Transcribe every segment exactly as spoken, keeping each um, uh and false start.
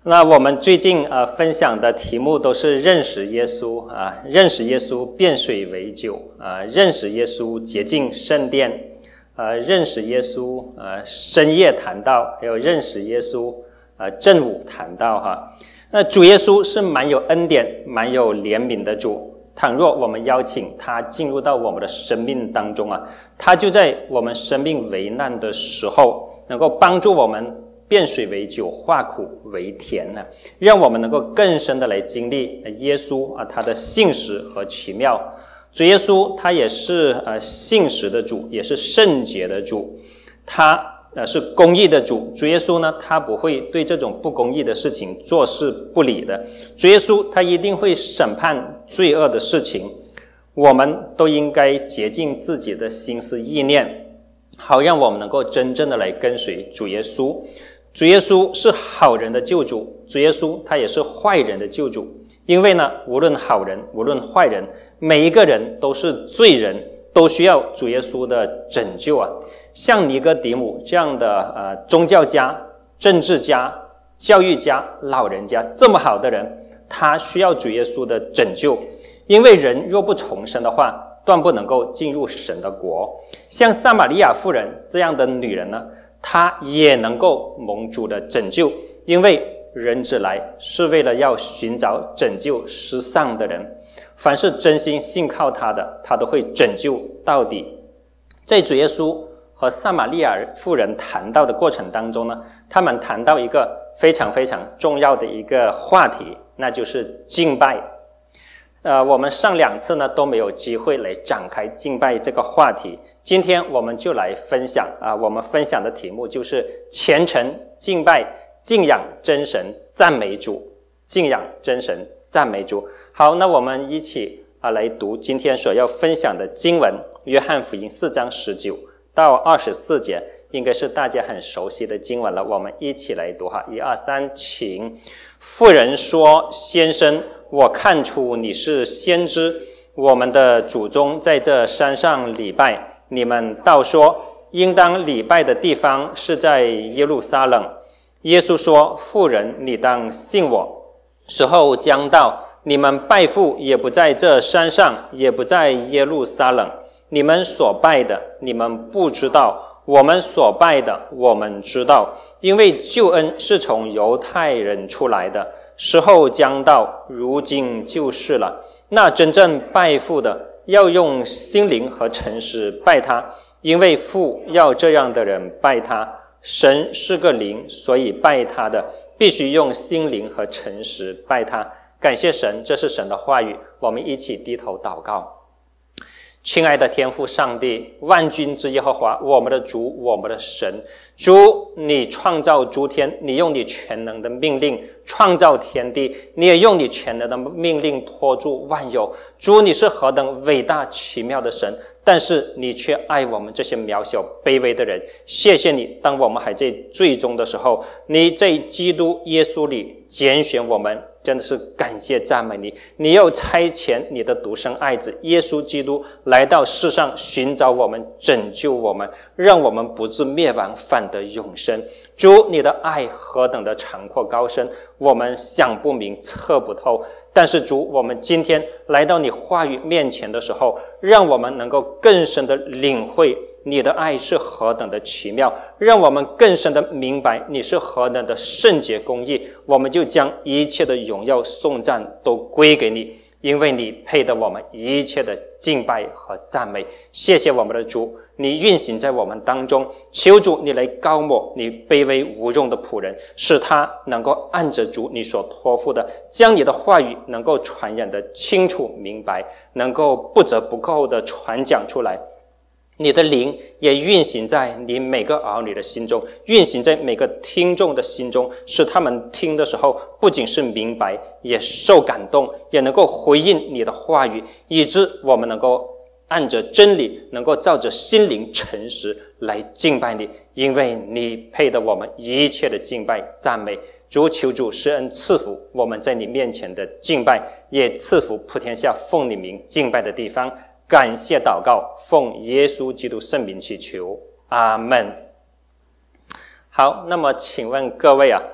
那我们最近呃分享的题目都是认识耶稣啊，认识耶稣变水为酒啊，认识耶稣洁净圣殿，呃，认识耶稣呃深夜谈道，还有认识耶稣呃正午谈道哈。那主耶稣是蛮有恩典、蛮有怜悯的主。倘若我们邀请他进入到我们的生命当中啊，他就在我们生命危难的时候，能够帮助我们变水为酒，化苦为甜呢，让我们能够更深的来经历耶稣啊他的信实和奇妙。主耶稣他也是呃信实的主，也是圣洁的主，他呃是公义的主。主耶稣呢，他不会对这种不公义的事情坐视不理的。主耶稣他一定会审判罪恶的事情。我们都应该洁净自己的心思意念，好让我们能够真正的来跟随主耶稣。主耶稣是好人的救主，主耶稣他也是坏人的救主。因为呢，无论好人无论坏人，每一个人都是罪人，都需要主耶稣的拯救啊。像尼哥底母这样的呃宗教家、政治家、教育家、老人家这么好的人，他需要主耶稣的拯救。因为人若不重生的话，断不能够进入神的国。像撒玛利亚妇人这样的女人呢，她也能够蒙主的拯救，因为人子来是为了要寻找拯救失丧的人。凡是真心信靠他的，他都会拯救到底。在主耶稣和撒玛利亚妇人谈到的过程当中呢，他们谈到一个非常非常重要的一个话题，那就是敬拜。呃，我们上两次呢都没有机会来展开敬拜这个话题，今天我们就来分享啊，我们分享的题目就是虔诚敬拜，敬仰真神，赞美主，敬仰真神，赞美主。好，那我们一起啊来读今天所要分享的经文，约翰福音四章十九到二十四节，应该是大家很熟悉的经文了，我们一起来读哈，一二三，请。妇人说：先生，我看出你是先知，我们的祖宗在这山上礼拜，你们倒说应当礼拜的地方是在耶路撒冷。耶稣说：妇人，你当信我，时候将到，你们拜父也不在这山上，也不在耶路撒冷。你们所拜的，你们不知道；我们所拜的，我们知道。因为救恩是从犹太人出来的，时候将到，如今就是了。那真正拜父的，要用心灵和诚实拜他，因为父要这样的人拜他。神是个灵，所以拜他的必须用心灵和诚实拜他。感谢神，这是神的话语，我们一起低头祷告。亲爱的天父上帝，万军之耶和华，我们的主，我们的神，主，你创造诸天，你用你全能的命令创造天地，你也用你全能的命令托住万有。主，你是何等伟大奇妙的神，但是你却爱我们这些渺小卑微的人。谢谢你，当我们还在罪中的时候，你在基督耶稣里拣选我们，真的是感谢赞美你。你又差遣你的独生爱子耶稣基督来到世上，寻找我们，拯救我们，让我们不至灭亡，反得永生。主，你的爱何等的长阔高深，我们想不明测不透。但是主，我们今天来到你话语面前的时候，让我们能够更深的领会你的爱是何等的奇妙，让我们更深的明白你是何等的圣洁公义。我们就将一切的荣耀颂赞都归给你，因为你配得我们一切的敬拜和赞美。谢谢我们的主，你运行在我们当中，求主你来膏抹你卑微无用的仆人，使他能够按着主你所托付的，将你的话语能够传染的清楚明白，能够不折不扣的传讲出来。你的灵也运行在你每个儿女的心中，运行在每个听众的心中，使他们听的时候不仅是明白，也受感动，也能够回应你的话语，以致我们能够按着真理，能够照着心灵诚实来敬拜你，因为你配得我们一切的敬拜赞美。主，求主施恩赐福我们在你面前的敬拜，也赐福普天下奉你名敬拜的地方。感谢祷告，奉耶稣基督圣名祈求，阿们。好，那么请问各位啊，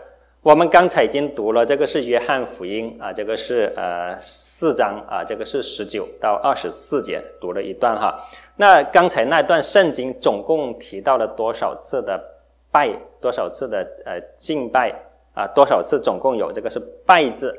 我们刚才已经读了，这个是约翰福音啊，这个是呃四章啊，这个是十九到二十四节读了一段哈。那刚才那段圣经总共提到了多少次的拜，多少次的呃敬拜啊，多少次总共有这个是拜字，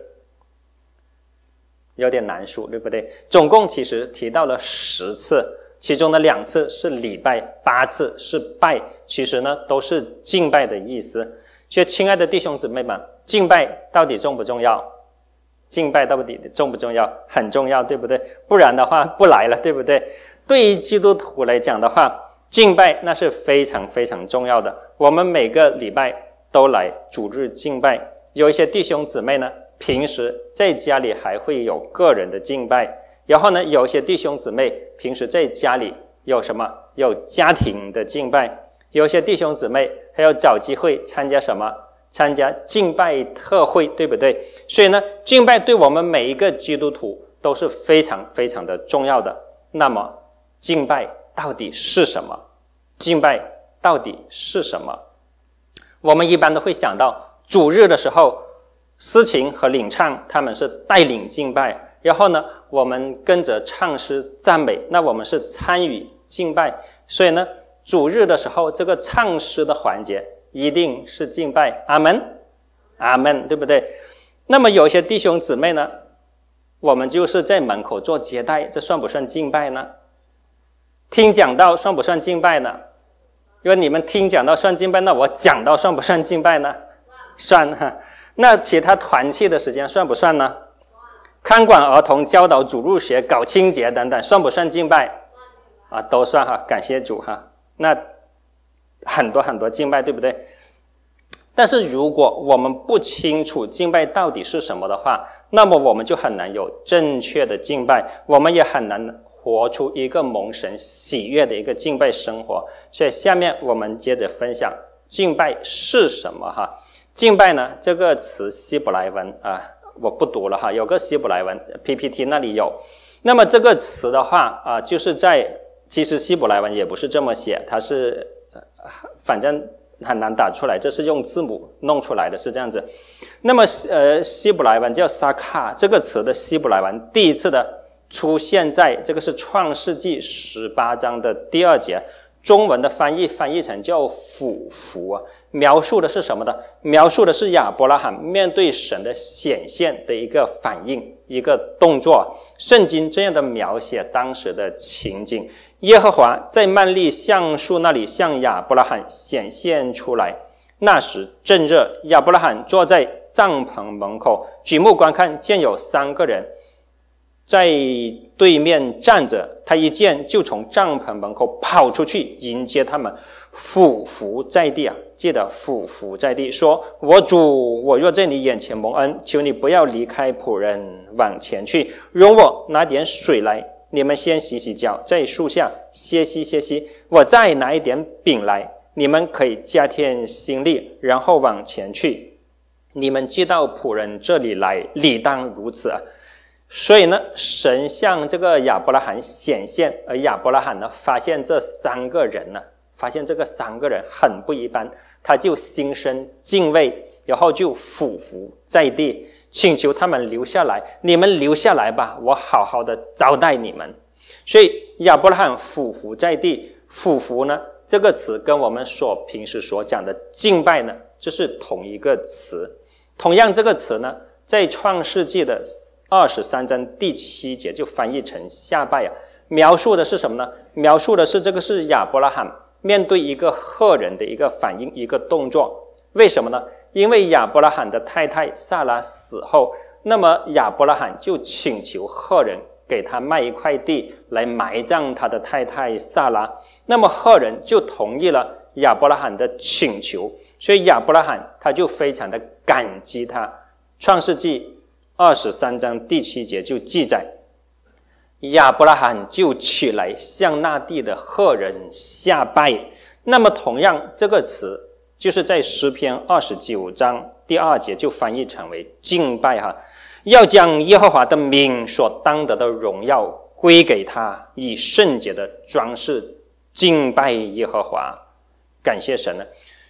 有点难数，对不对？总共其实提到了十次，其中的两次是礼拜，八次是拜，其实呢都是敬拜的意思。所以亲爱的弟兄姊妹们，敬拜到底重不重要？敬拜到底重不重要？很重要，对不对？不然的话不来了，对不对？对于基督徒来讲的话，敬拜那是非常非常重要的。我们每个礼拜都来主日敬拜，有一些弟兄姊妹呢，平时在家里还会有个人的敬拜，然后呢，有一些弟兄姊妹平时在家里有什么？有家庭的敬拜。有些弟兄姊妹还要找机会参加什么？参加敬拜特会，对不对？所以呢，敬拜对我们每一个基督徒都是非常非常的重要的。那么，敬拜到底是什么？敬拜到底是什么？我们一般都会想到主日的时候，司琴和领唱他们是带领敬拜，然后呢，我们跟着唱诗赞美，那我们是参与敬拜。所以呢，主日的时候，这个唱诗的环节一定是敬拜，阿们，阿们，对不对？那么有些弟兄姊妹呢，我们就是在门口做接待，这算不算敬拜呢？听讲道算不算敬拜呢？因为你们听讲道算敬拜，那我讲道算不算敬拜呢？算哈。那其他团契的时间算不算呢？看管儿童、教导主日学、搞清洁等等，算不算敬拜？啊，都算哈，感谢主哈。那很多很多敬拜，对不对？但是如果我们不清楚敬拜到底是什么的话，那么我们就很难有正确的敬拜，我们也很难活出一个蒙神喜悦的一个敬拜生活。所以下面我们接着分享敬拜是什么哈。敬拜呢，这个词希伯来文啊，我不读了哈，有个希伯来文 P P T 那里有。那么这个词的话啊，就是在其实希伯来文也不是这么写，它是反正很难打出来，这是用字母弄出来的，是这样子。那么呃，希伯来文叫撒卡，这个词的希伯来文第一次的出现在这个是创世纪十八章的第二节，中文的翻译翻译成叫俯伏啊，描述的是什么呢？描述的是亚伯拉罕面对神的显现的一个反应，一个动作。圣经这样的描写当时的情景，耶和华在曼利橡树那里向亚伯拉罕显现出来，那时正热，亚伯拉罕坐在帐篷门口，举目观看，见有三个人在对面站着，他一见就从帐篷门口跑出去迎接他们，俯伏在地啊，记得俯伏在地，说：我主，我若在你眼前蒙恩，求你不要离开仆人，往前去，容我拿点水来，你们先洗洗脚，在树下歇息歇息，我再拿一点饼来，你们可以加添心力，然后往前去。你们寄到仆人这里来，理当如此啊。所以呢，神向这个亚伯拉罕显现，而亚伯拉罕呢，发现这三个人呢，发现这个三个人很不一般，他就心生敬畏，然后就俯伏在地，请求他们留下来，你们留下来吧，我好好的招待你们。所以亚伯拉罕俯伏在地，俯伏呢这个词跟我们所平时所讲的敬拜呢，这是同一个词。同样这个词呢，在创世纪的二十三章第七节就翻译成下拜啊，描述的是什么呢？描述的是这个是亚伯拉罕面对一个赫人的一个反应，一个动作。为什么呢？因为亚伯拉罕的太太撒拉死后，那么亚伯拉罕就请求赫人给他卖一块地来埋葬他的太太撒拉，那么赫人就同意了亚伯拉罕的请求，所以亚伯拉罕他就非常的感激他。创世纪二十三章第七节就记载，亚伯拉罕就起来向那地的赫人下拜。那么同样这个词就是在诗篇二十九章第二节就翻译成为敬拜哈，要将耶和华的名所当得的荣耀归给他，以圣洁的装饰敬拜耶和华，感谢神呢。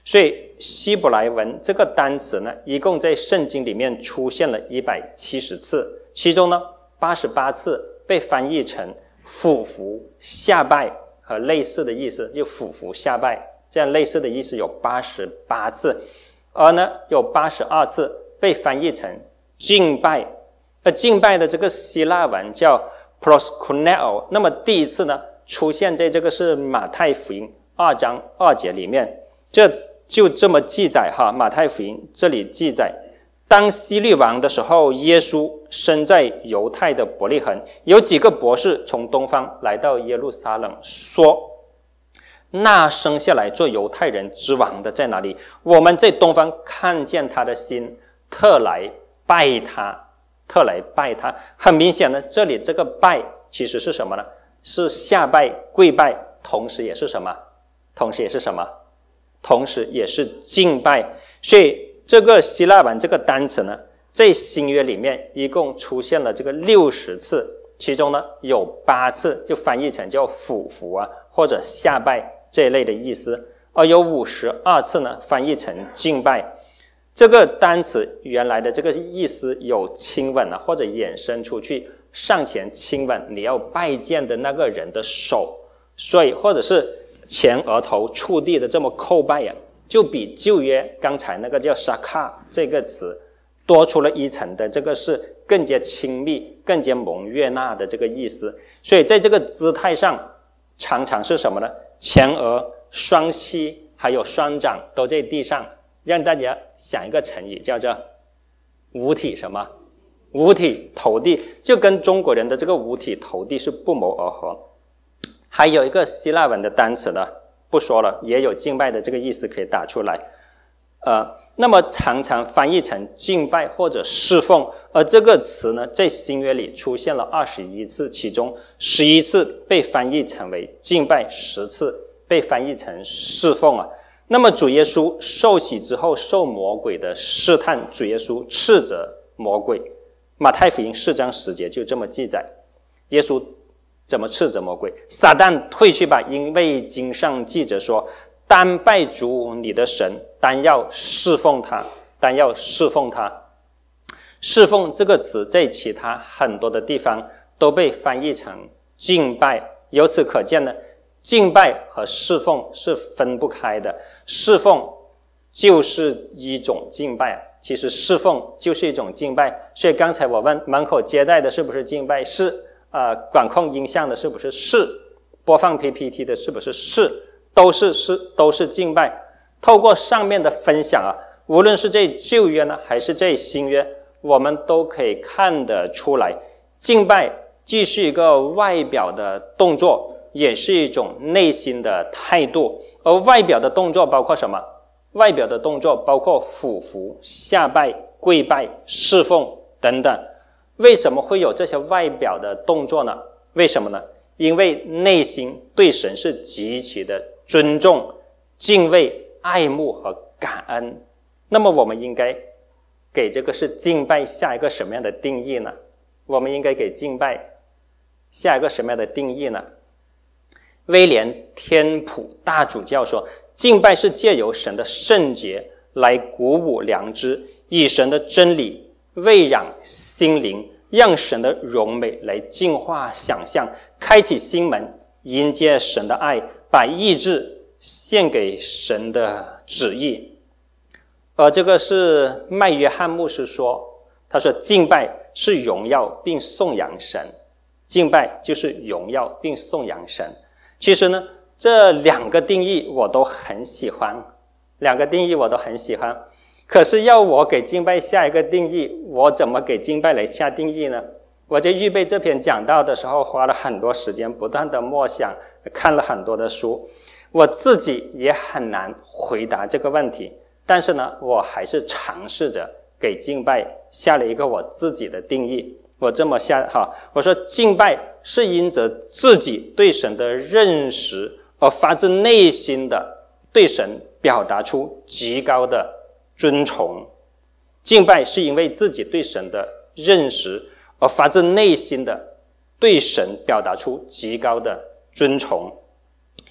所以希伯来文这个单词呢，一共在圣经里面出现了一百七十次，其中呢八十八次被翻译成俯伏、下拜和类似的意思，就俯伏、下拜这样类似的意思有八十八次，而呢有八十二次被翻译成敬拜。而敬拜的这个希腊文叫 proskuneo， 那么第一次呢出现在这个是马太福音二章二节里面，这就这么记载哈，马太福音这里记载，当希律王的时候，耶稣生在犹太的伯利恒，有几个博士从东方来到耶路撒冷，说那生下来做犹太人之王的在哪里？我们在东方看见他的心，特来拜他，特来拜他。很明显呢，这里这个拜其实是什么呢？是下拜、跪拜，同时也是什么？同时也是什么？同时也是敬拜。所以这个希腊文这个单词呢，在新约里面一共出现了这个六十次，其中呢有八次就翻译成叫俯伏啊或者下拜这一类的意思，而有五十二次呢翻译成敬拜。这个单词原来的这个意思有亲吻啊，或者衍生出去上前亲吻你要拜见的那个人的手，所以或者是前额头触地的这么叩拜啊，就比旧约刚才那个叫 shaka 这个词多出了一层的，这个是更加亲密、更加蒙悦纳的这个意思。所以在这个姿态上，常常是什么呢？前额、双膝还有双掌都在地上，让大家想一个成语叫做五体什么？五体投地，就跟中国人的这个五体投地是不谋而合。还有一个希腊文的单词呢，不说了，也有敬拜的这个意思可以打出来。呃，那么常常翻译成敬拜或者侍奉，而这个词呢，在新约里出现了二十一次，其中十一次被翻译成为敬拜，十次被翻译成侍奉啊。那么主耶稣受洗之后受魔鬼的试探，主耶稣斥责魔鬼，马太福音四章十节就这么记载，耶稣怎么斥责魔鬼？撒旦退去吧，因为经上记着说，单拜主你的神，单要侍奉他，单要侍奉他。侍奉这个词在其他很多的地方都被翻译成敬拜，由此可见呢，敬拜和侍奉是分不开的。侍奉就是一种敬拜，其实侍奉就是一种敬拜。所以刚才我问门口接待的是不是敬拜？是。呃，管控音像的是不是？是。播放 P P T 的是不是？是。都是是都是敬拜。透过上面的分享啊，无论是在旧约呢，还是在新约，我们都可以看得出来，敬拜既是一个外表的动作，也是一种内心的态度。而外表的动作包括什么？外表的动作包括俯伏、下拜、跪拜、侍奉等等。为什么会有这些外表的动作呢？为什么呢？因为内心对神是极其的尊重、敬畏、爱慕和感恩。那么我们应该给这个是敬拜下一个什么样的定义呢？我们应该给敬拜下一个什么样的定义呢？威廉天普大主教说，敬拜是借由神的圣洁来鼓舞良知，以神的真理喂养心灵，让神的荣美来净化想象，开启心门，迎接神的爱，把意志献给神的旨意。而这个是麦约翰牧师说，他说敬拜是荣耀并颂扬神，敬拜就是荣耀并颂扬神。其实呢，这两个定义我都很喜欢，两个定义我都很喜欢。可是要我给敬拜下一个定义，我怎么给敬拜来下定义呢？我在预备这篇讲道的时候花了很多时间，不断的默想，看了很多的书，我自己也很难回答这个问题。但是呢，我还是尝试着给敬拜下了一个我自己的定义。我这么下哈，我说敬拜是因着自己对神的认识而发自内心的对神表达出极高的尊崇。敬拜是因为自己对神的认识而发自内心的对神表达出极高的尊崇。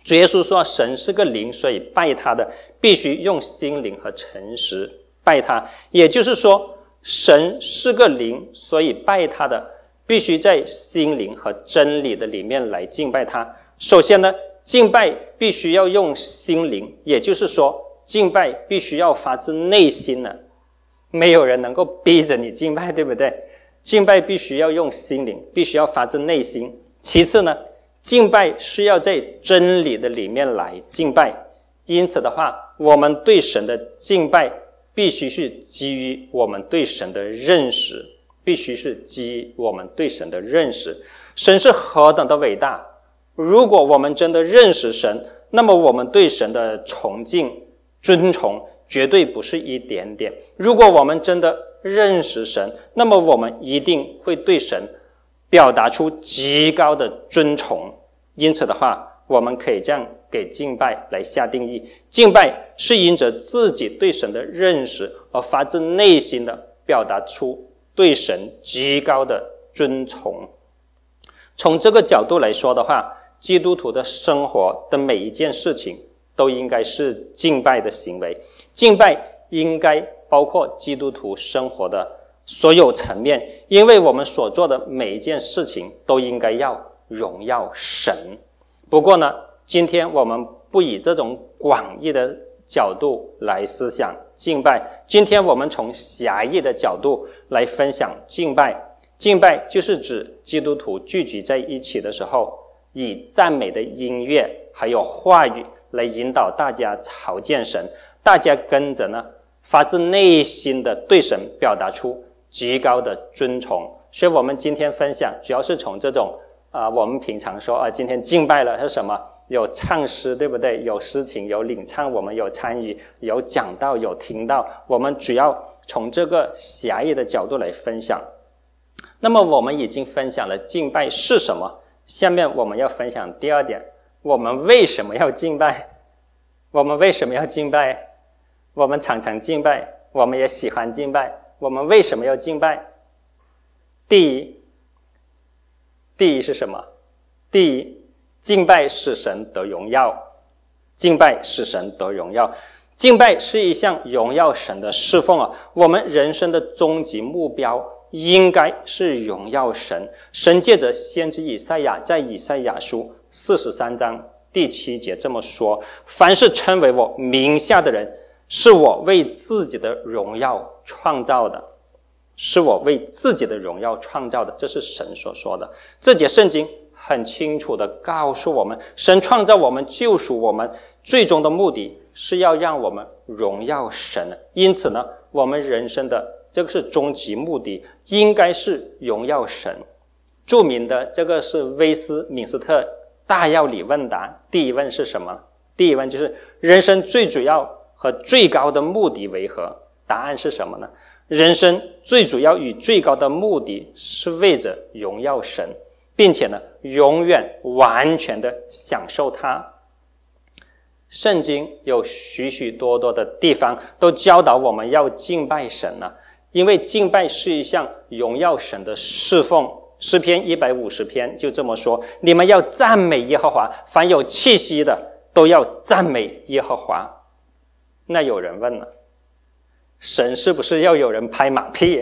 主耶稣说神是个灵，所以拜他的必须用心灵和诚实拜他。也就是说神是个灵，所以拜他的必须在心灵和真理的里面来敬拜他。首先呢，敬拜必须要用心灵，也就是说敬拜必须要发自内心的，没有人能够逼着你敬拜，对不对？敬拜必须要用心灵，必须要发自内心。其次呢，敬拜是要在真理的里面来敬拜，因此的话，我们对神的敬拜必须是基于我们对神的认识，必须是基于我们对神的认识。神是何等的伟大！如果我们真的认识神，那么我们对神的崇敬、尊崇绝对不是一点点。如果我们真的认识神，那么我们一定会对神表达出极高的尊崇。因此的话，我们可以这样给敬拜来下定义：敬拜是因着自己对神的认识而发自内心的表达出对神极高的尊崇。从这个角度来说的话，基督徒的生活的每一件事情都应该是敬拜的行为。敬拜应该包括基督徒生活的所有层面，因为我们所做的每一件事情都应该要荣耀神。不过呢，今天我们不以这种广义的角度来思想敬拜，今天我们从狭义的角度来分享敬拜。敬拜就是指基督徒聚集在一起的时候，以赞美的音乐还有话语来引导大家朝见神，大家跟着呢发自内心的对神表达出极高的尊崇。所以我们今天分享主要是从这种啊、呃，我们平常说啊，今天敬拜了是什么？有唱诗，对不对？有诗情，有领唱，我们有参与，有讲道，有听到。我们主要从这个狭义的角度来分享。那么我们已经分享了敬拜是什么，下面我们要分享第二点，我们为什么要敬拜？我们为什么要敬拜？我们常常敬拜，我们也喜欢敬拜，我们为什么要敬拜？第一，第一是什么？第一，敬拜使神得荣耀，敬拜使神得荣耀。敬拜是一项荣耀神的侍奉啊！我们人生的终极目标应该是荣耀神。神借着先知以赛亚在以赛亚书四十三章第七节这么说：凡是称为我名下的人，是我为自己的荣耀创造的，是我为自己的荣耀创造的。这是神所说的。这节圣经很清楚地告诉我们，神创造我们，救赎我们，最终的目的是要让我们荣耀神。因此呢，我们人生的这个是终极目的，应该是荣耀神。著名的这个是威斯敏斯特大要理问答，第一问是什么？第一问就是人生最主要和最高的目的为何？答案是什么呢？人生最主要与最高的目的是为着荣耀神，并且呢，永远完全的享受它。圣经有许许多多的地方都教导我们要敬拜神啊，因为敬拜是一项荣耀神的侍奉。诗篇一百五十篇就这么说：你们要赞美耶和华，凡有气息的都要赞美耶和华。那有人问了，神是不是要有人拍马屁？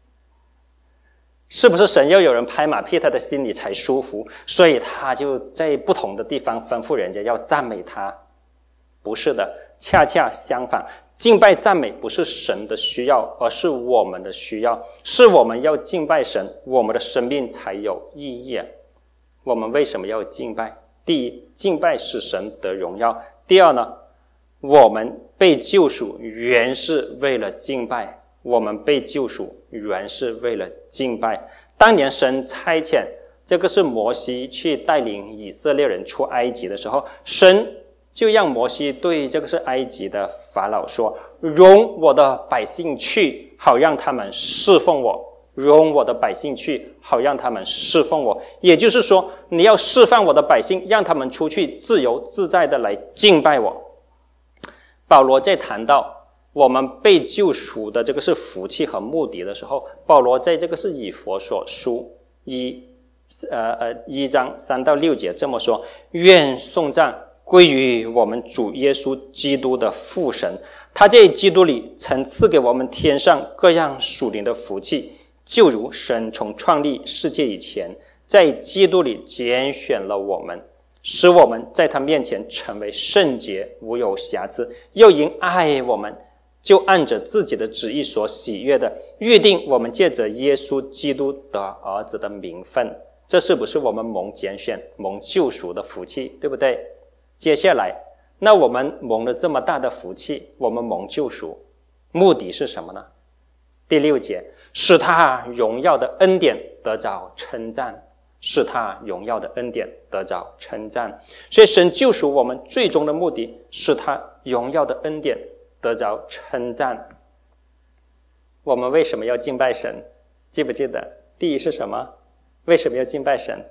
是不是神要有人拍马屁他的心里才舒服，所以他就在不同的地方吩咐人家要赞美他？不是的，恰恰相反，敬拜赞美不是神的需要，而是我们的需要。是我们要敬拜神，我们的生命才有意义。我们为什么要敬拜？第一，敬拜使神得荣耀。第二呢，我们被救赎原是为了敬拜，我们被救赎原是为了敬拜。当年神差遣这个是摩西去带领以色列人出埃及的时候，神就让摩西对这个是埃及的法老说：容我的百姓去，好让他们侍奉我。容我的百姓去，好让他们侍奉我。也就是说，你要释放我的百姓，让他们出去自由自在的来敬拜我。保罗在谈到我们被救赎的这个是福气和目的的时候，保罗在这个是以弗所书一呃呃一章三到六节这么说：愿颂赞归于我们主耶稣基督的父神。他在基督里曾赐给我们天上各样属灵的福气，就如神从创立世界以前，在基督里拣选了我们，使我们在他面前成为圣洁，无有瑕疵，又因爱我们，就按着自己的旨意所喜悦的，预定我们借着耶稣基督的儿子的名分。这是不是我们蒙拣选、蒙救赎的福气，对不对？接下来，那我们蒙了这么大的福气，我们蒙救赎，目的是什么呢？第六节，使他荣耀的恩典得着称赞，使他荣耀的恩典得着称赞。所以神救赎我们最终的目的，使他荣耀的恩典得着称赞。我们为什么要敬拜神？记不记得？第一是什么？为什么要敬拜神？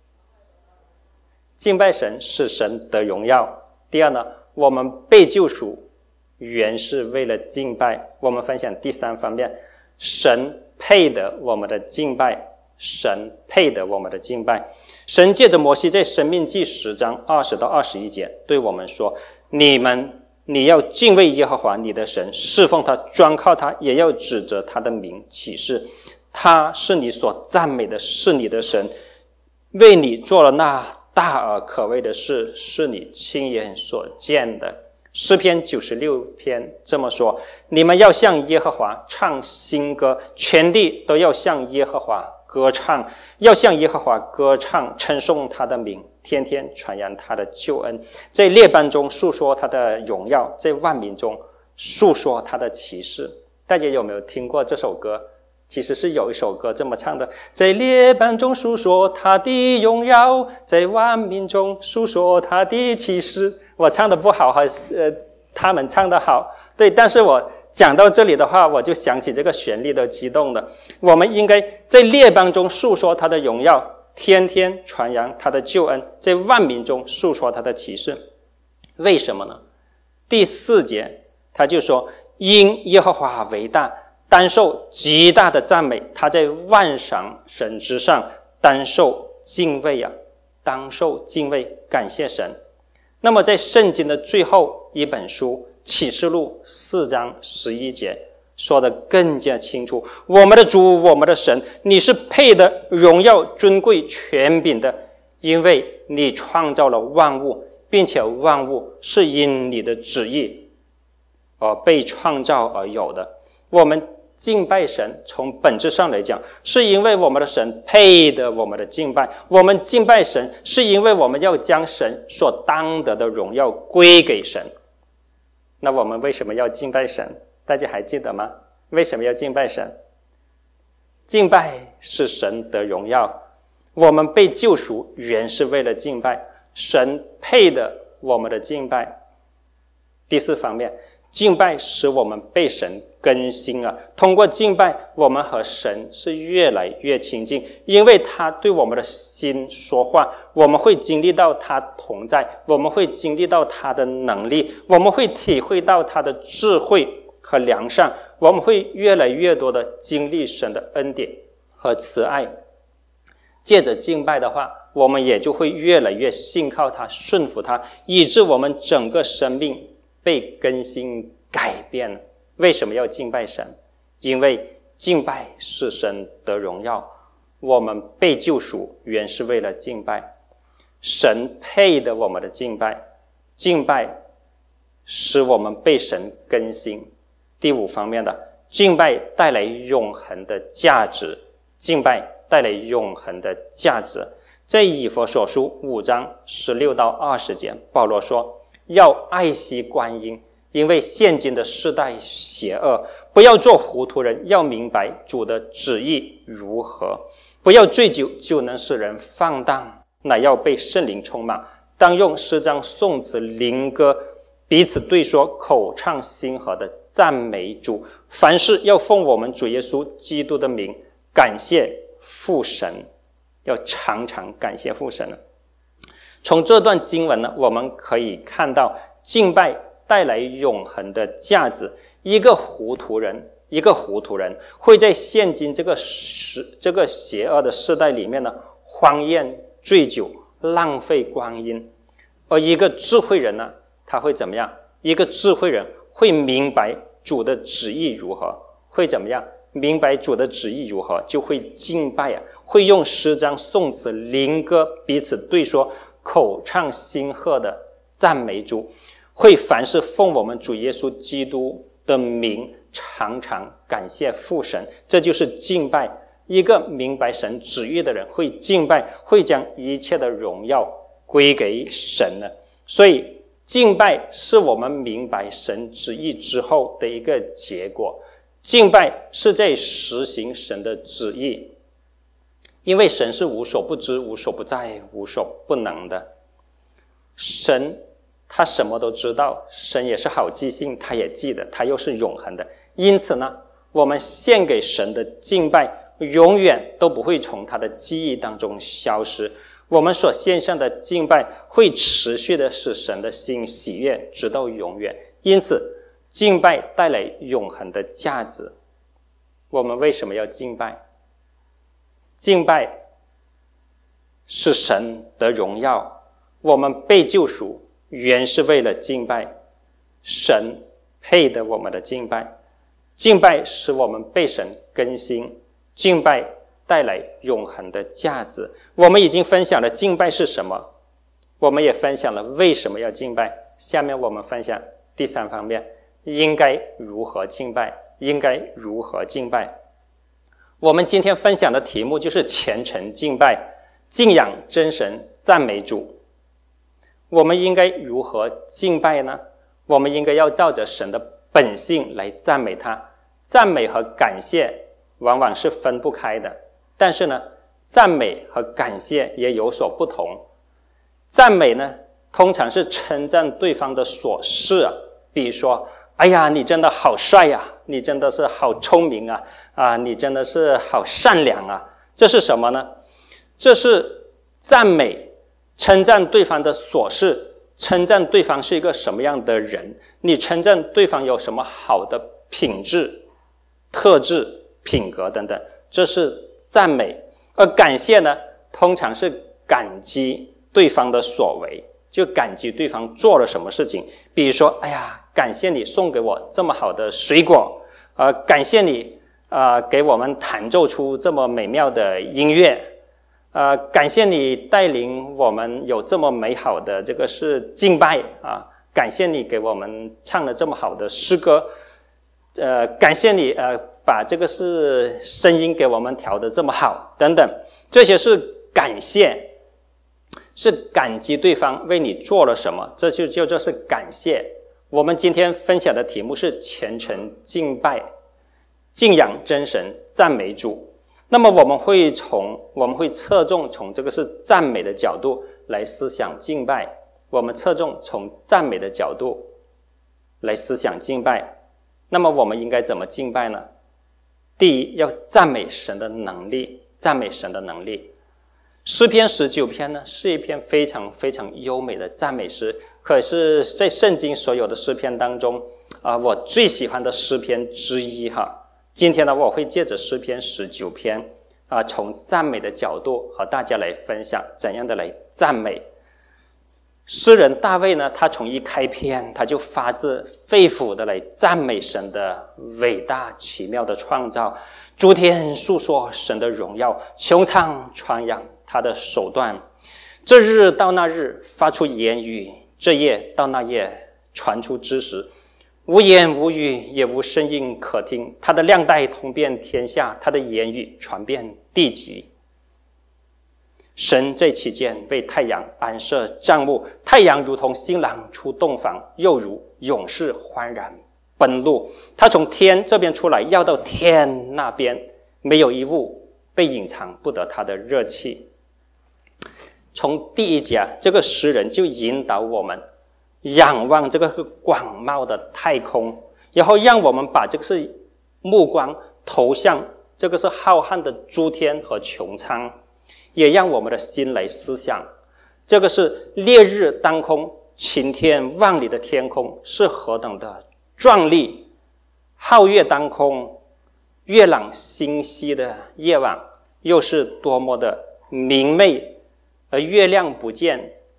敬拜神使神得荣耀。第二呢，我们被救赎原是为了敬拜。我们分享第三方面，神配得我们的敬拜，神配得我们的敬拜。神借着摩西在申命记十章二十到二十一节对我们说，你们你要敬畏耶和华你的神，侍奉他，专靠他，也要指着他的名起誓，他是你所赞美的，是你的神，为你做了那大而可畏的事，是你亲眼所见的。诗篇九十六篇这么说，你们要向耶和华唱新歌，全地都要向耶和华歌唱，要向耶和华歌唱，称颂他的名，天天传扬他的救恩，在列邦中述说他的荣耀，在万民中述说他的奇事。大家有没有听过这首歌？其实是有一首歌这么唱的，在列邦中述说他的荣耀，在万民中述说他的奇事。我唱的不好，呃，他们唱的好，对，但是我讲到这里的话，我就想起这个旋律都激动的。我们应该在列邦中述说他的荣耀，天天传扬他的救恩，在万民中述说他的奇事。为什么呢？第四节他就说，因耶和华为大，当受极大的赞美，他在万赏神之上，当受敬畏啊，当受敬畏，感谢神。那么在圣经的最后一本书启示录四章十一节说得更加清楚，我们的主，我们的神，你是配得荣耀尊贵权柄的，因为你创造了万物，并且万物是因你的旨意而被创造而有的。我们敬拜神从本质上来讲，是因为我们的神配得我们的敬拜。我们敬拜神是因为我们要将神所当得的荣耀归给神。那我们为什么要敬拜神？大家还记得吗？为什么要敬拜神？敬拜是神得荣耀，我们被救赎原是为了敬拜，神配得我们的敬拜。第四方面，敬拜使我们被神更新啊！通过敬拜，我们和神是越来越亲近，因为他对我们的心说话，我们会经历到他同在，我们会经历到他的能力，我们会体会到他的智慧和良善，我们会越来越多的经历神的恩典和慈爱。借着敬拜的话，我们也就会越来越信靠他，顺服他，以致我们整个生命被更新改变了。为什么要敬拜神？因为敬拜使神得荣耀，我们被救赎原是为了敬拜，神配得我们的敬拜，敬拜使我们被神更新。第五方面的，敬拜带来永恒的价值，敬拜带来永恒的价值。在以弗所书五章十六到二十节，保罗说，要爱惜光阴，因为现今的世代邪恶，不要做糊涂人，要明白主的旨意如何。不要醉酒，酒能使人放荡，乃要被圣灵充满。当用诗章、颂词、灵歌彼此对说，口唱心和的赞美主。凡事要奉我们主耶稣基督的名，感谢父神，要常常感谢父神。从这段经文呢，我们可以看到敬拜带来永恒的价值。一个糊涂人，一个糊涂人会在现今这个时这个邪恶的世代里面呢，荒宴醉酒，浪费光阴。 而一个智慧人呢，他会怎么样？一个智慧人会明白主的旨意如何，会怎么样？明白主的旨意如何，就会敬拜啊，会用诗章、颂词、灵歌彼此对说，口唱心和的赞美主，会凡事奉我们主耶稣基督的名，常常感谢父神。这就是敬拜。一个明白神旨意的人会敬拜，会将一切的荣耀归给神了。所以敬拜是我们明白神旨意之后的一个结果，敬拜是在实行神的旨意，因为神是无所不知、无所不在、无所不能的。神他什么都知道，神也是好记性，他也记得，他又是永恒的。因此呢，我们献给神的敬拜永远都不会从他的记忆当中消失，我们所献上的敬拜会持续的使神的心喜悦直到永远。因此敬拜带来永恒的价值。我们为什么要敬拜？敬拜是神的荣耀，我们被救赎原是为了敬拜，神配得我们的敬拜。敬拜使我们被神更新，敬拜带来永恒的价值。我们已经分享了敬拜是什么，我们也分享了为什么要敬拜。下面我们分享第三方面，应该如何敬拜，应该如何敬拜。我们今天分享的题目就是虔诚敬拜，敬仰真神，赞美主。我们应该如何敬拜呢？我们应该要照着神的本性来赞美他。赞美和感谢往往是分不开的，但是呢，赞美和感谢也有所不同。赞美呢，通常是称赞对方的所事啊，比如说，哎呀，你真的好帅呀，你真的是好聪明啊，啊，你真的是好善良啊。这是什么呢？这是赞美，称赞对方的所事，称赞对方是一个什么样的人，你称赞对方有什么好的品质、特质、品格等等，这是赞美。而感谢呢，通常是感激对方的所为，就感激对方做了什么事情。比如说，哎呀，感谢你送给我这么好的水果，呃，感谢你呃给我们弹奏出这么美妙的音乐，呃，感谢你带领我们有这么美好的这个是敬拜啊，感谢你给我们唱了这么好的诗歌，呃，感谢你呃把这个是声音给我们调得这么好等等，这些是感谢，是感激对方为你做了什么，这就叫做是感谢。我们今天分享的题目是虔诚敬拜，敬仰真神，赞美主。那么我们会从我们会侧重从这个是赞美的角度来思想敬拜，我们侧重从赞美的角度来思想敬拜。那么我们应该怎么敬拜呢？第一，要赞美神的能力，赞美神的能力。诗篇十九篇呢，是一篇非常非常优美的赞美诗，可是在圣经所有的诗篇当中啊、呃，我最喜欢的诗篇之一哈。今天呢，我会借着诗篇十九篇啊、呃，从赞美的角度和大家来分享怎样的来赞美。诗人大卫呢，他从一开篇他就发自肺腑的来赞美神的伟大奇妙的创造，诸天述说神的荣耀，穹苍传扬他的手段。这日到那日发出言语，这夜到那夜传出知识。无言无语，也无声音可听，他的亮带通遍天下，他的言语传遍地极。神在其间为太阳安设帐幕，太阳如同新郎出洞房，又如勇士欢然奔路。他从天这边出来，要到天那边，没有一物被隐藏不得他的热气。从第一节，这个诗人就引导我们仰望这个广袤的太空，然后让我们把这个是目光投向这个是浩瀚的诸天和穹苍，也让我们的心来思想，这个是烈日当空，晴天万里的天空是何等的壮丽，皓月当空，月朗星稀的夜晚又是多么的明媚，而月亮不见，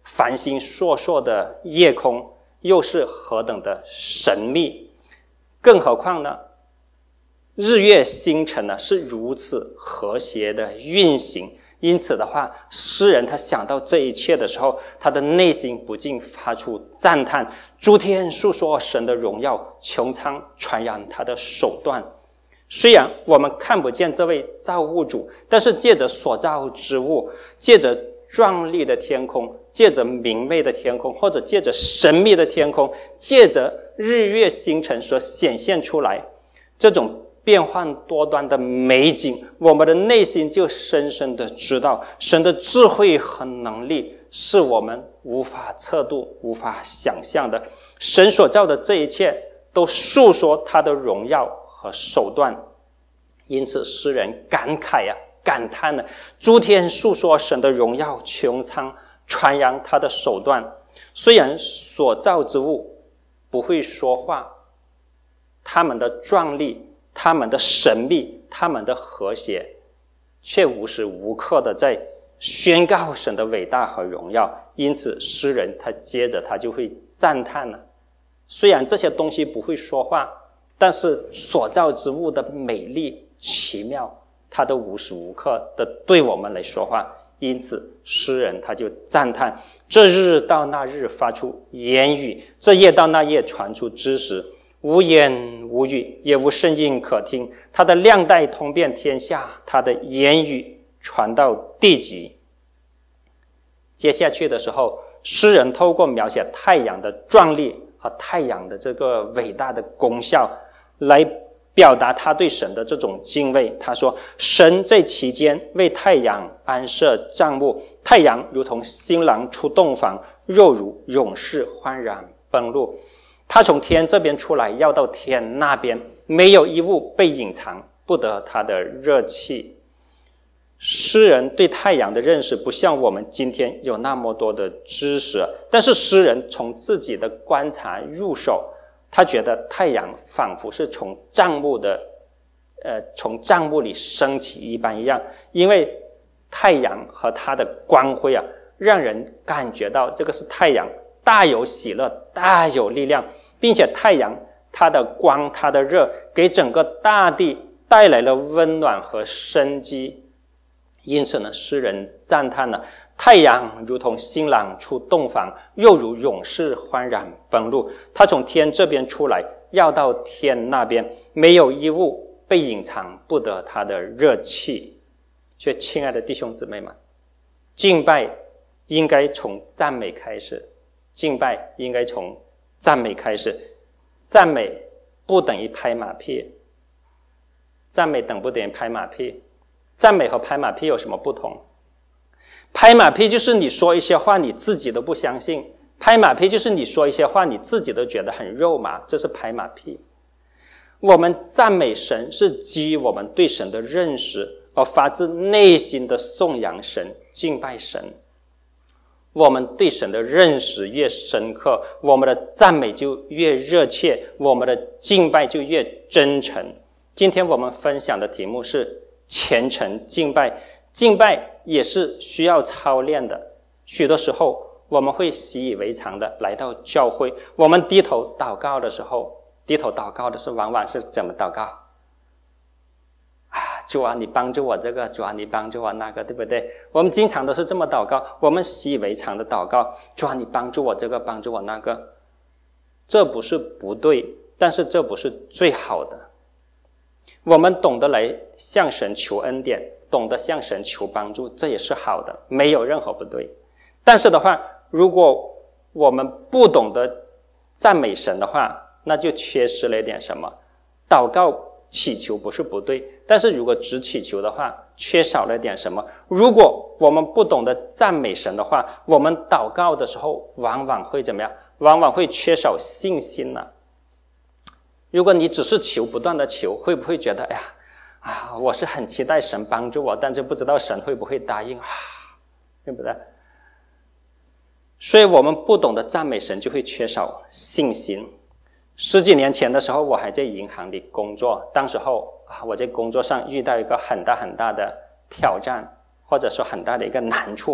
繁星烁烁的夜空又是何等的神秘，更何况呢，日月星辰呢是如此和谐的运行。因此的话，诗人他想到这一切的时候，他的内心不禁发出赞叹，诸天述说神的荣耀，穹苍传扬他的手段。虽然我们看不见这位造物主，但是借着所造之物，借着壮丽的天空，借着明媚的天空，或者借着神秘的天空，借着日月星辰所显现出来这种变幻多端的美景，我们的内心就深深的知道，神的智慧和能力是我们无法测度、无法想象的。神所造的这一切都述说他的荣耀和手段。因此诗人感慨啊，感叹了，诸天述说神的荣耀，穹苍传扬他的手段。虽然所造之物不会说话，他们的壮丽，他们的神秘，他们的和谐，却无时无刻的在宣告神的伟大和荣耀。因此诗人他接着他就会赞叹了，虽然这些东西不会说话，但是所造之物的美丽奇妙，他都无时无刻的对我们来说话。因此诗人他就赞叹，这日到那日发出言语，这夜到那夜传出知识，无言无语，也无声音可听。他的亮带通遍天下，他的言语传到地极。接下去的时候，诗人透过描写太阳的壮丽和太阳的这个伟大的功效，来表达他对神的这种敬畏。他说，神在其间为太阳安设帐幕，太阳如同新郎出洞房，又如勇士欢然奔路。他从天这边出来，要到天那边，没有一物被隐藏，不得他的热气。诗人对太阳的认识不像我们今天有那么多的知识，但是诗人从自己的观察入手，他觉得太阳仿佛是从帐幕的呃，从帐幕里升起一般一样，因为太阳和它的光辉啊，让人感觉到这个是太阳大有喜乐，大有力量，并且太阳它的光，它的热，给整个大地带来了温暖和生机。因此呢，诗人赞叹了，太阳如同新郎出洞房，又如勇士欢然奔路。他从天这边出来，要到天那边，没有一物被隐藏，不得他的热气。所以亲爱的弟兄姊妹们，敬拜应该从赞美开始，敬拜应该从赞美开始。赞美不等于拍马屁，赞美等不等于拍马屁？赞美和拍马屁有什么不同？拍马屁就是你说一些话你自己都不相信，拍马屁就是你说一些话你自己都觉得很肉麻，这是拍马屁。我们赞美神是基于我们对神的认识，而发自内心的颂扬神，敬拜神。我们对神的认识越深刻，我们的赞美就越热切，我们的敬拜就越真诚。今天我们分享的题目是虔诚敬拜。敬拜也是需要操练的，许多时候我们会习以为常的来到教会，我们低头祷告的时候，低头祷告的时候往往是怎么祷告啊？主啊，你帮助我这个，主啊，你帮助我那个，对不对？我们经常都是这么祷告，我们习以为常的祷告，主啊，你帮助我这个，帮助我那个。这不是不对，但是这不是最好的。我们懂得来向神求恩典，懂得向神求帮助，这也是好的，没有任何不对。但是的话，如果我们不懂得赞美神的话，那就缺失了一点什么。祷告祈求不是不对，但是如果只祈求的话，缺少了点什么。如果我们不懂得赞美神的话，我们祷告的时候往往会怎么样？往往会缺少信心呢、啊。如果你只是求，不断的求，会不会觉得哎呀啊，我是很期待神帮助我，但是不知道神会不会答应啊，对不对？所以我们不懂得赞美神，就会缺少信心。十几年前的时候，我还在银行里工作，当时候啊，我在工作上遇到一个很大很大的挑战，或者说很大的一个难处。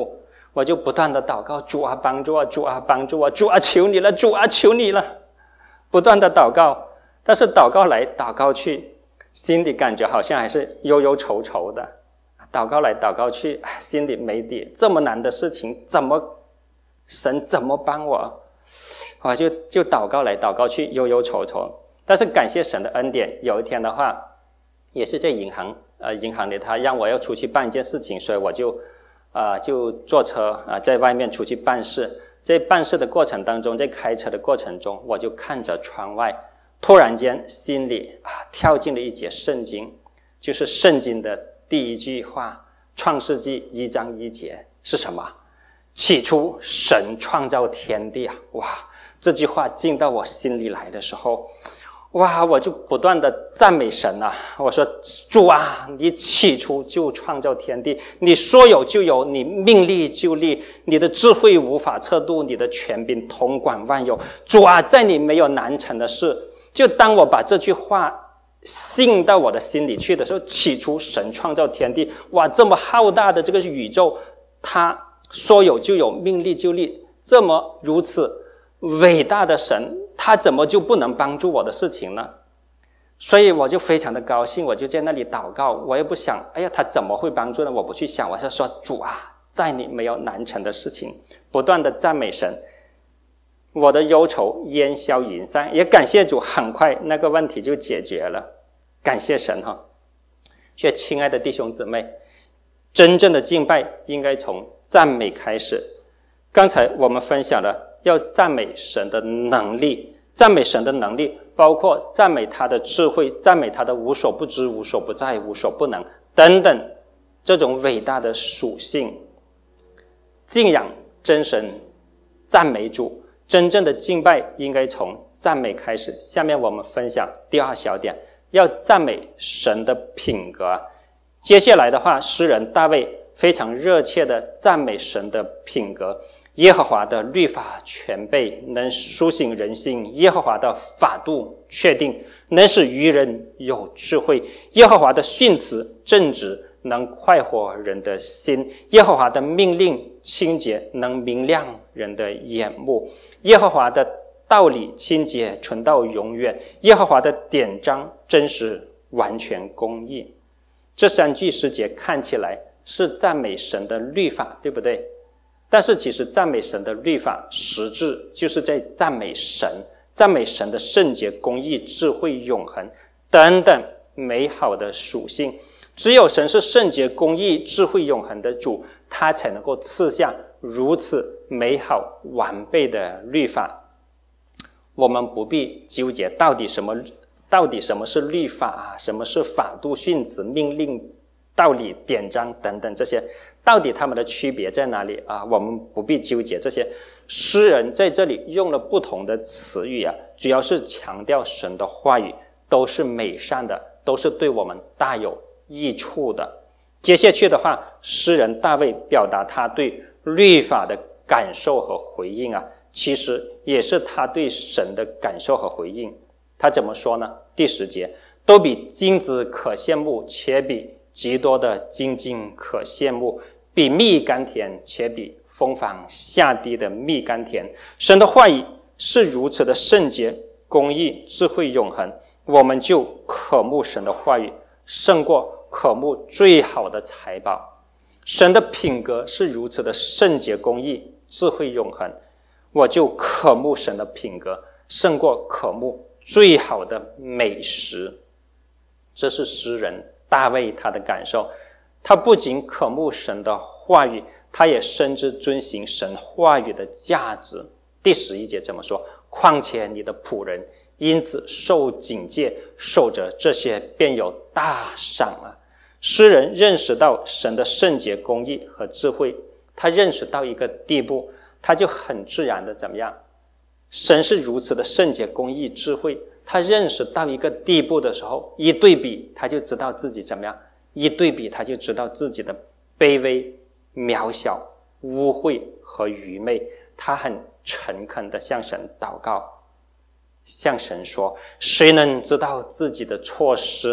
我就不断的祷告，主啊帮助我，主啊帮助我，主啊求你了，主啊求你了，不断的祷告。但是祷告来祷告去，心里感觉好像还是忧忧愁愁的，祷告来祷告去，心里没底，这么难的事情怎么神怎么帮我？我就就祷告来祷告去，忧忧愁愁。但是感谢神的恩典，有一天的话也是在银行呃银行里，他让我要出去办一件事情，所以我就啊、呃、就坐车啊、呃、在外面出去办事。在办事的过程当中，在开车的过程中，我就看着窗外，突然间心里啊跳进了一节圣经，就是圣经的第一句话，创世纪一章一节是什么？起初神创造天地啊！哇，这句话进到我心里来的时候，哇，我就不断的赞美神啊！我说主啊，你起初就创造天地，你说有就有，你命立就立，你的智慧无法测度，你的权柄统管万有。主啊，在你没有难成的事。就当我把这句话信到我的心里去的时候，起初神创造天地，哇，这么浩大的这个宇宙，他说有就有，命立就立，这么如此伟大的神，他怎么就不能帮助我的事情呢？所以我就非常的高兴，我就在那里祷告，我也不想哎呀他怎么会帮助呢？我不去想，我就说主啊，在你没有难成的事情，不断的赞美神，我的忧愁烟消云散，也感谢主，很快那个问题就解决了，感谢神哈。所以亲爱的弟兄姊妹，真正的敬拜应该从赞美开始。刚才我们分享了要赞美神的能力，赞美神的能力包括赞美他的智慧，赞美他的无所不知，无所不在，无所不能等等这种伟大的属性。敬仰真神，赞美主，真正的敬拜应该从赞美开始。下面我们分享第二小点，要赞美神的品格。接下来的话，诗人大卫非常热切的赞美神的品格。耶和华的律法全备，能苏醒人心；耶和华的法度确定，能使愚人有智慧；耶和华的训词正直，能快活人的心；耶和华的命令清洁，能明亮人的眼目；耶和华的道理清洁，存到永远；耶和华的典章真实，完全公义。这三句诗节看起来是赞美神的律法，对不对？但是其实赞美神的律法实质就是在赞美神，赞美神的圣洁、公义、智慧、永恒等等美好的属性。只有神是圣洁、公义、智慧、永恒的主，他才能够赐下如此美好完备的律法。我们不必纠结到底什么到底什么是律法啊，什么是法度、训词、命令、道理、典章等等，这些到底他们的区别在哪里啊？我们不必纠结这些。诗人在这里用了不同的词语啊，主要是强调神的话语都是美善的，都是对我们大有益处的。接下去的话，诗人大卫表达他对律法的感受和回应啊，其实也是他对神的感受和回应。他怎么说呢？第十节，都比金子可羡慕，且比极多的金金可羡慕，比蜜甘甜，且比蜂房下滴的蜜甘甜。神的话语是如此的圣洁、公义、智慧、永恒，我们就渴慕神的话语，胜过渴慕最好的财宝。神的品格是如此的圣洁、公义、智慧、永恒，我就渴慕神的品格，胜过渴慕最好的美食。这是诗人大卫他的感受，他不仅渴慕神的话语，他也深知遵行神话语的价值。第十一节这么说，况且你的仆人因此受警戒，守着这些便有大赏了。诗人认识到神的圣洁、公义和智慧，他认识到一个地步，他就很自然的怎么样，神是如此的圣洁、公义、智慧，他认识到一个地步的时候，一对比他就知道自己怎么样，一对比他就知道自己的卑微、渺小、污秽和愚昧。他很诚恳的向神祷告，向神说，谁能知道自己的错失呢？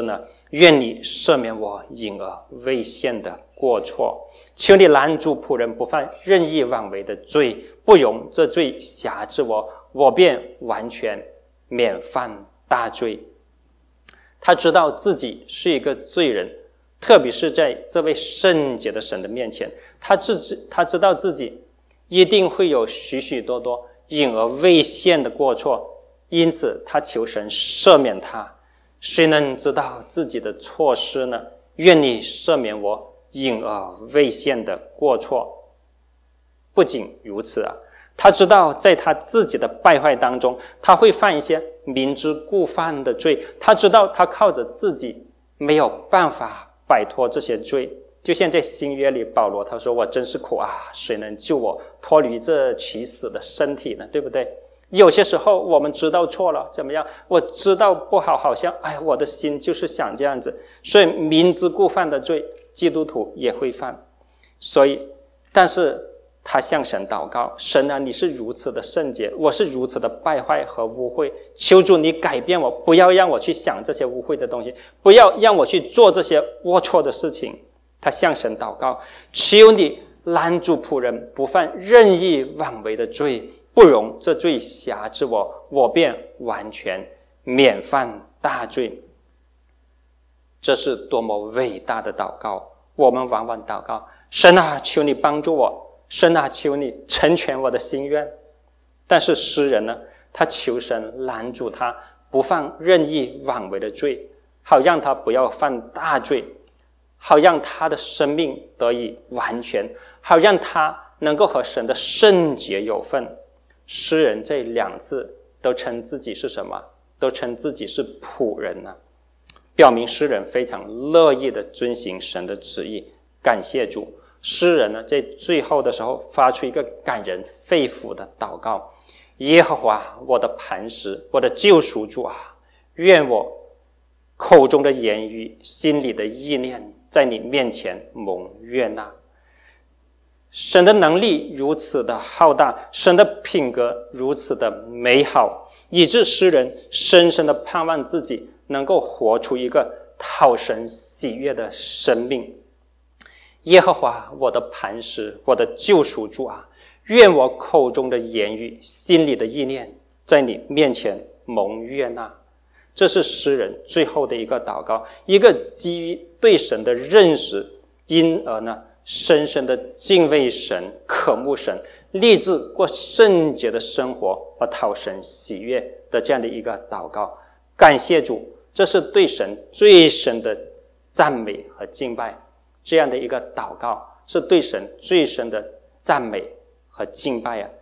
愿你赦免我隐而未现的过错，求你拦住仆人不犯任意妄为的罪，不容这罪辖制我，我便完全免犯大罪。他知道自己是一个罪人，特别是在这位圣洁的神的面前，他自他知道自己一定会有许许多多隐而未现的过错，因此他求神赦免他。谁能知道自己的错失呢？愿你赦免我隐而未现的过错。不仅如此啊，他知道在他自己的败坏当中，他会犯一些明知故犯的罪，他知道他靠着自己没有办法摆脱这些罪。就像在新约里，保罗他说，我真是苦啊，谁能救我脱离这取死的身体呢？对不对？有些时候我们知道错了，怎么样？我知道不好，好像哎，我的心就是想这样子，所以明知故犯的罪，基督徒也会犯。所以，但是他向神祷告，神啊，你是如此的圣洁，我是如此的败坏和污秽，求主你改变我，不要让我去想这些污秽的东西，不要让我去做这些龌龊的事情。他向神祷告，求你拦住仆人不犯任意妄为的罪，不容这罪辖制我，我便完全免犯大罪。这是多么伟大的祷告！我们往往祷告，神啊，求你帮助我，神啊，求你成全我的心愿。但是诗人呢，他求神拦住他不犯任意妄为的罪，好让他不要犯大罪，好让他的生命得以完全，好让他能够和神的圣洁有份。诗人这两次都称自己是什么？都称自己是仆人呢、啊，表明诗人非常乐意的遵行神的旨意。感谢主，诗人呢在最后的时候发出一个感人肺腑的祷告：耶和华，我的磐石，我的救赎主啊，愿我口中的言语，心里的意念，在你面前蒙悦纳。神的能力如此的浩大，神的品格如此的美好，以致诗人深深的盼望自己能够活出一个讨神喜悦的生命。耶和华，我的磐石，我的救赎主啊，愿我口中的言语，心里的意念，在你面前蒙悦纳。这是诗人最后的一个祷告，一个基于对神的认识，因而呢深深的敬畏神，渴慕神，立志过圣洁的生活而讨神喜悦的这样的一个祷告。感谢主，这是对神最深的赞美和敬拜。这样的一个祷告是对神最深的赞美和敬拜啊！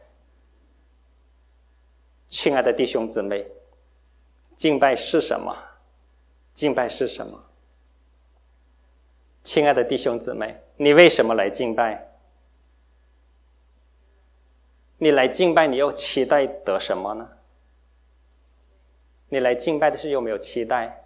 亲爱的弟兄姊妹，敬拜是什么？敬拜是什么？亲爱的弟兄姊妹，你为什么来敬拜？你来敬拜，你又期待得什么呢？你来敬拜的是有没有期待？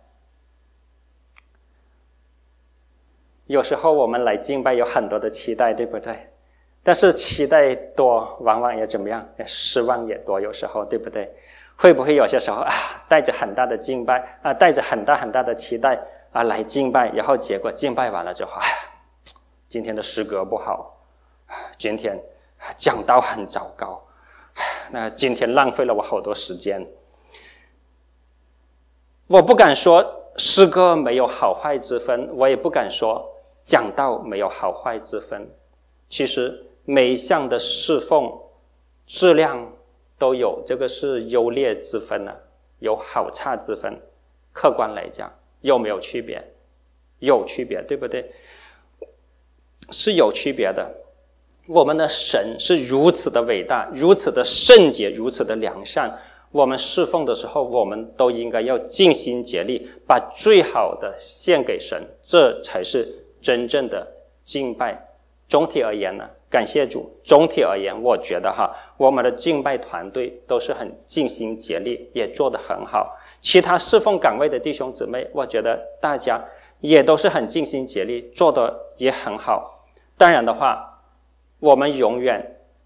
有时候我们来敬拜有很多的期待，对不对？但是期待多，往往也怎么样？失望也多，有时候，对不对？会不会有些时候啊，带着很大的敬拜啊，带着很大很大的期待啊来敬拜，然后结果敬拜完了之后，哎呀，今天的诗歌不好，今天讲道很糟糕，那今天浪费了我好多时间。我不敢说诗歌没有好坏之分，我也不敢说讲道没有好坏之分。其实每一项的侍奉质量都有这个是优劣之分啊，有好差之分。客观来讲，有没有区别？有区别，对不对？是有区别的。我们的神是如此的伟大，如此的圣洁，如此的良善。我们侍奉的时候，我们都应该要尽心竭力，把最好的献给神，这才是真正的敬拜。总体而言呢，感谢主，总体而言，我觉得哈，我们的敬拜团队都是很尽心竭力，也做得很好。其他侍奉岗位的弟兄姊妹，我觉得大家也都是很尽心竭力，做得也很好。当然的话，我们永远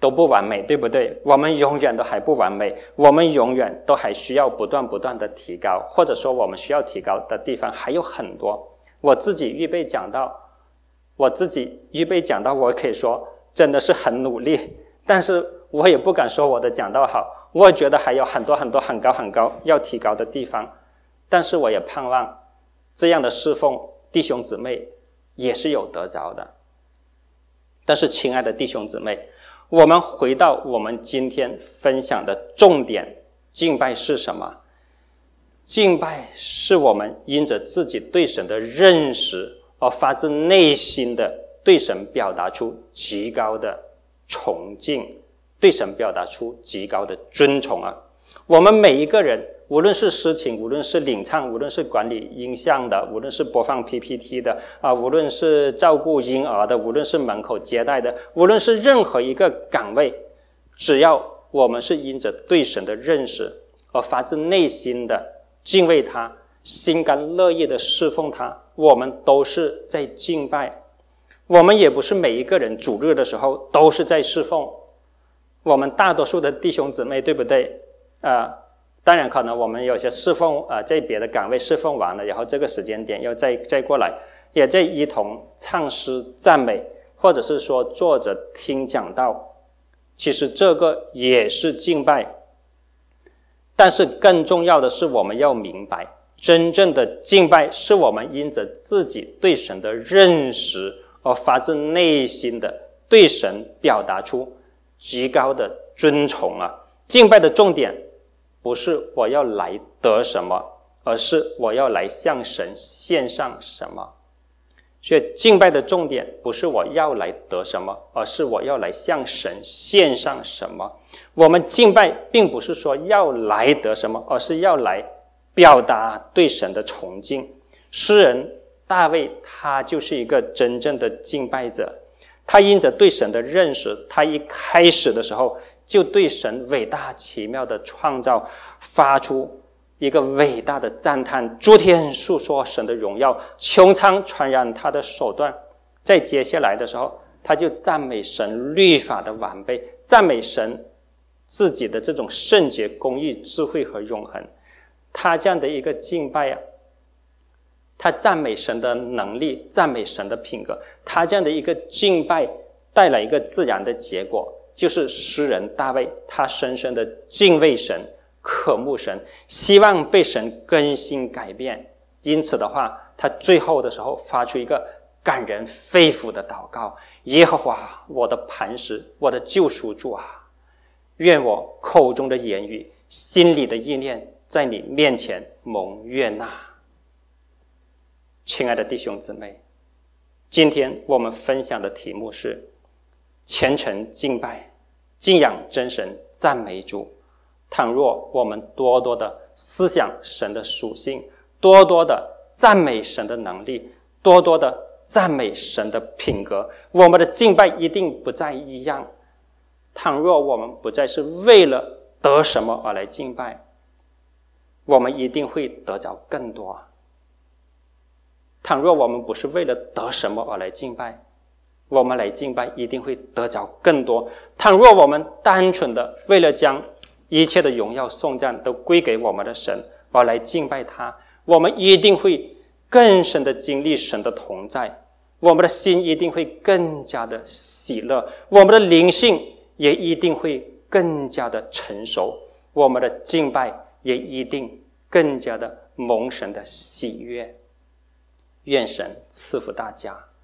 都不完美，对不对？我们永远都还不完美，我们永远都还需要不断不断的提高，或者说我们需要提高的地方还有很多。我自己预备讲到，我自己预备讲到，我可以说真的是很努力，但是我也不敢说我的讲道好，我觉得还有很多很多很高很高要提高的地方，但是我也盼望这样的侍奉弟兄姊妹也是有得着的。但是亲爱的弟兄姊妹，我们回到我们今天分享的重点，敬拜是什么？敬拜是我们因着自己对神的认识而发自内心的对神表达出极高的崇敬，对神表达出极高的尊崇啊！我们每一个人，无论是诗情，无论是领唱，无论是管理音像的，无论是播放 P P T 的啊，无论是照顾婴儿的，无论是门口接待的，无论是任何一个岗位，只要我们是因着对神的认识而发自内心的敬畏他，心甘乐意的侍奉他，我们都是在敬拜。我们也不是每一个人主日的时候都是在侍奉，我们大多数的弟兄姊妹，对不对？呃，当然可能我们有些侍奉呃在别的岗位侍奉完了，然后这个时间点又再再过来，也在一同唱诗赞美，或者是说坐着听讲道，其实这个也是敬拜。但是更重要的是，我们要明白，真正的敬拜是我们因着自己对神的认识而发自内心的对神表达出极高的尊崇啊！敬拜的重点不是我要来得什么，而是我要来向神献上什么。所以敬拜的重点不是我要来得什么，而是我要来向神献上什么。我们敬拜并不是说要来得什么，而是要来表达对神的崇敬。诗人大卫他就是一个真正的敬拜者，他因着对神的认识，他一开始的时候就对神伟大奇妙的创造发出一个伟大的赞叹，诸天述说神的荣耀，穹苍传染他的手段。在接下来的时候，他就赞美神律法的完备，赞美神自己的这种圣洁、公义、智慧和永恒。他这样的一个敬拜啊，他赞美神的能力，赞美神的品格，他这样的一个敬拜带来一个自然的结果，就是诗人大卫他深深的敬畏神，渴慕神，希望被神更新改变。因此的话，他最后的时候发出一个感人肺腑的祷告：耶和华，我的磐石，我的救赎主啊，愿我口中的言语，心里的意念，在你面前蒙悦纳。亲爱的弟兄姊妹，今天我们分享的题目是虔诚敬拜，敬仰真神，赞美主。倘若我们多多的思想神的属性，多多的赞美神的能力，多多的赞美神的品格，我们的敬拜一定不再一样。倘若我们不再是为了得什么而来敬拜，我们一定会得着更多。倘若我们不是为了得什么而来敬拜，我们来敬拜一定会得着更多。倘若我们单纯的为了将一切的荣耀颂赞都归给我们的神而来敬拜他，我们一定会更深的经历神的同在，我们的心一定会更加的喜乐，我们的灵性也一定会更加的成熟，我们的敬拜也一定更加的蒙神的喜悦。愿神赐福大家。